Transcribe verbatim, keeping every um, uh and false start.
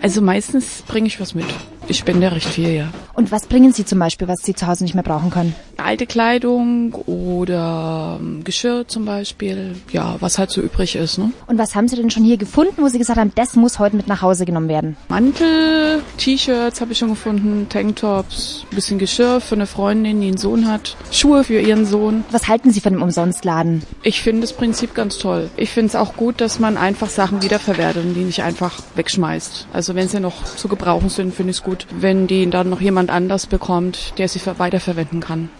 Also meistens bringe ich was mit. Ich spende recht viel, ja. Und was bringen Sie zum Beispiel, was Sie zu Hause nicht mehr brauchen können? Alte Kleidung oder Geschirr zum Beispiel. Ja, was halt so übrig ist, ne? Und was haben Sie denn schon hier gefunden, wo Sie gesagt haben, das muss heute mit nach Hause genommen werden? Mantel, T-Shirts habe ich schon gefunden, Tanktops, ein bisschen Geschirr für eine Freundin, die einen Sohn hat, Schuhe für ihren Sohn. Was halten Sie von dem Umsonstladen? Ich finde das Prinzip ganz toll. Ich finde es auch gut, dass man einfach Sachen wiederverwertet und die nicht einfach wegschmeißt. Also wenn sie noch zu gebrauchen sind, finde ich es gut, wenn die dann noch jemand anders bekommt, der sie weiterverwenden kann.